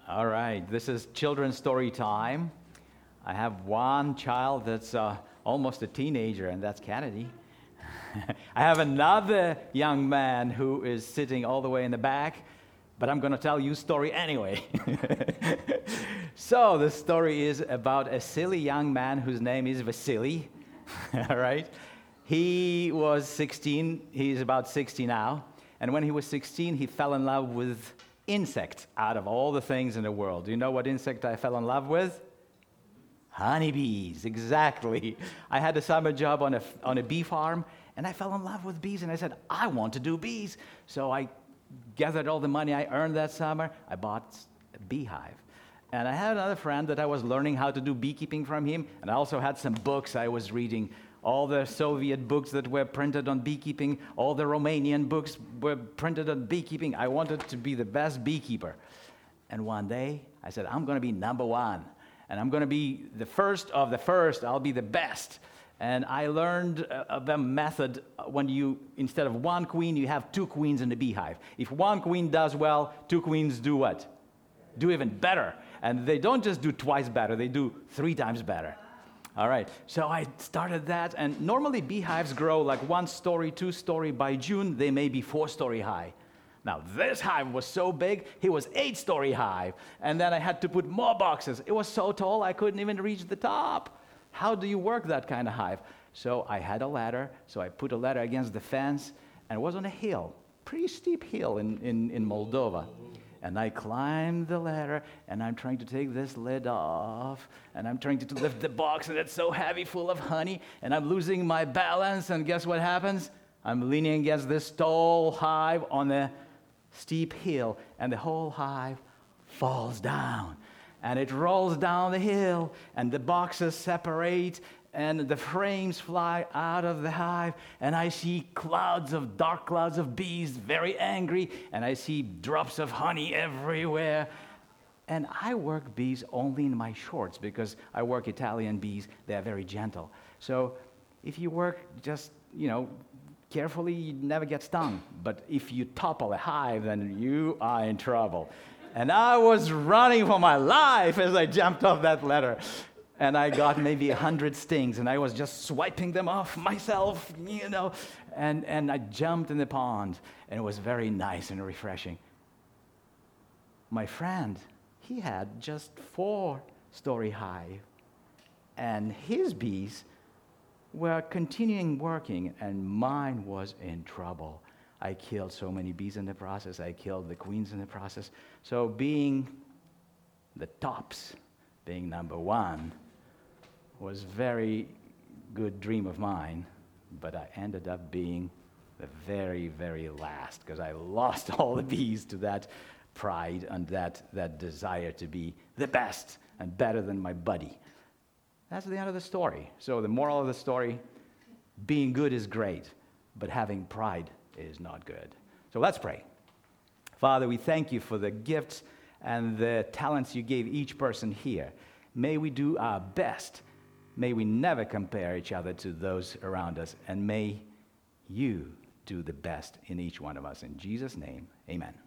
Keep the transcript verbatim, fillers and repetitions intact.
All right, this is children's story time. I have one child that's uh, almost a teenager, and that's Kennedy. I have another young man who is sitting all the way in the back, but I'm going to tell you a story anyway. So the story is about a silly young man whose name is Vasily. All right? He was sixteen. He's about sixty now. And when he was sixteen, he fell in love with insects out of all the things in the world. Do you know what insect I fell in love with? Honeybees, exactly. I had a summer job on a, on a bee farm, and I fell in love with bees, and I said, I want to do bees. So I gathered all the money I earned that summer. I bought a beehive. And I had another friend that I was learning how to do beekeeping from him, and I also had some books I was reading. All the Soviet books that were printed on beekeeping, all the Romanian books were printed on beekeeping. I wanted to be the best beekeeper. And one day, I said, I'm going to be number one. And I'm going to be the first of the first. I'll be the best. And I learned uh, the method when you, instead of one queen, you have two queens in the beehive. If one queen does well, two queens do what? Do even better. And they don't just do twice better, they do three times better. All right, so I started that, and normally beehives grow like one story, two story. By June, they may be four story high. Now, this hive was so big, it was eight story high, and then I had to put more boxes. It was so tall, I couldn't even reach the top. How do you work that kind of hive? So I had a ladder, so I put a ladder against the fence, and it was on a hill, pretty steep hill in, in, in Moldova. And I climbed the ladder, and I'm trying to take this lid off, and I'm trying to lift the box, and it's so heavy, full of honey, and I'm losing my balance, and guess what happens? I'm leaning against this tall hive on a steep hill, and the whole hive falls down, and it rolls down the hill, and the boxes separate, and the frames fly out of the hive, and I see clouds of, dark clouds of bees, very angry, and I see drops of honey everywhere. And I work bees only in my shorts because I work Italian bees. They're very gentle. So if you work just, you know, carefully, you never get stung. But if you topple a hive, then you are in trouble. And I was running for my life as I jumped off that ladder. And I got maybe a hundred stings, and I was just swiping them off myself, you know, and, and I jumped in the pond, and it was very nice and refreshing. My friend, he had just four-story hive, and his bees were continuing working, and mine was in trouble. I killed so many bees in the process. I killed the queens in the process. So being the tops, being number one, was a very good dream of mine, but I ended up being the very, very last because I lost all the bees to that pride and that, that desire to be the best and better than my buddy. That's the end of the story. So the moral of the story, being good is great, but having pride is not good. So let's pray. Father, we thank you for the gifts and the talents you gave each person here. May we do our best. May we never compare each other to those around us, and may you do the best in each one of us. In Jesus' name, amen.